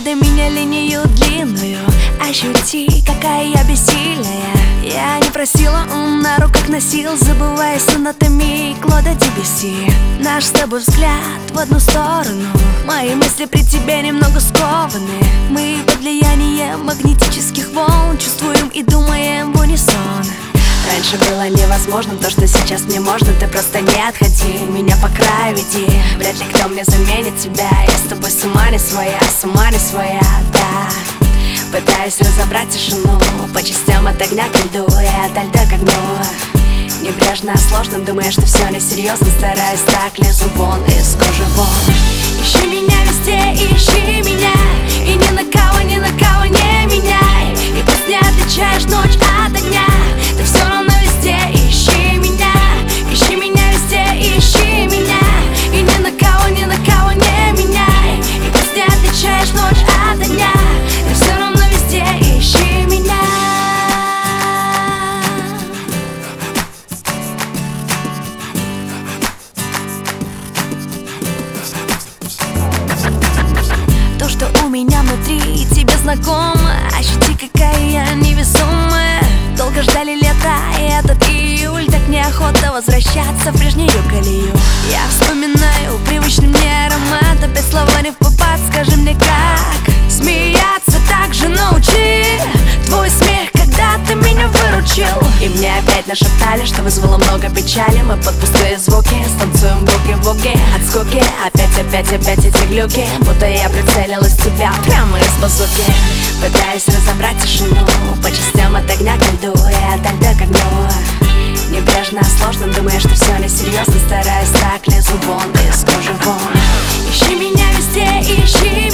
Выдай меня линию длинную, ощути, какая я бессильная. Я не просила, он на руках носил, забывая сонатами Клода Дебюсси. Наш с тобой взгляд в одну сторону, мои мысли при тебе немного скованы. Мы под влиянием магнетических волн чувствуем и думаем в унисон. Раньше было невозможным то, что сейчас мне можно. Ты просто не отходи, меня по краю веди. Вряд ли кто мне заменит тебя. Я с тобой сама не своя, да. Пытаюсь разобрать тишину по частям, от огня к льду и от льда к огню. Небрежно, сложно, думая, что все несерьезно. Стараюсь так, лезу вон из кожи вон. Ищи меня везде, ищи меня, и ни на кого не меняй. И пусть не отличаешь ночь от огня, ты все равно везде ищи меня. Ищи меня везде, ищи меня, и ни на кого не меняй. И пусть не отличаешь ночь от огня, ты все равно везде ищи меня. То, что у меня внутри, тебе знакомо. Ощути, какая я невесомая. Долго ждали лета, и этот июль. Так неохота возвращаться в прежнюю колею. Я вспоминаю привычный мне аромат. Опять слова не в попад, скажи мне как смеяться так же научи. Твой смех, когда ты меня выручил. И мне опять нашептали, что вызвало много печали. Мы под пустые звуки станцуем буги-вуги. От скуки опять эти глюки, будто я прицелилась в тебя прямо из базуки. Пытаюсь разобрать тишину по частям, от огня к льду и от льда к огню. Небрежно, сложно, думая, что все несерьезно. Стараюсь так, лезу вон из кожи вон. Ищи меня везде, ищи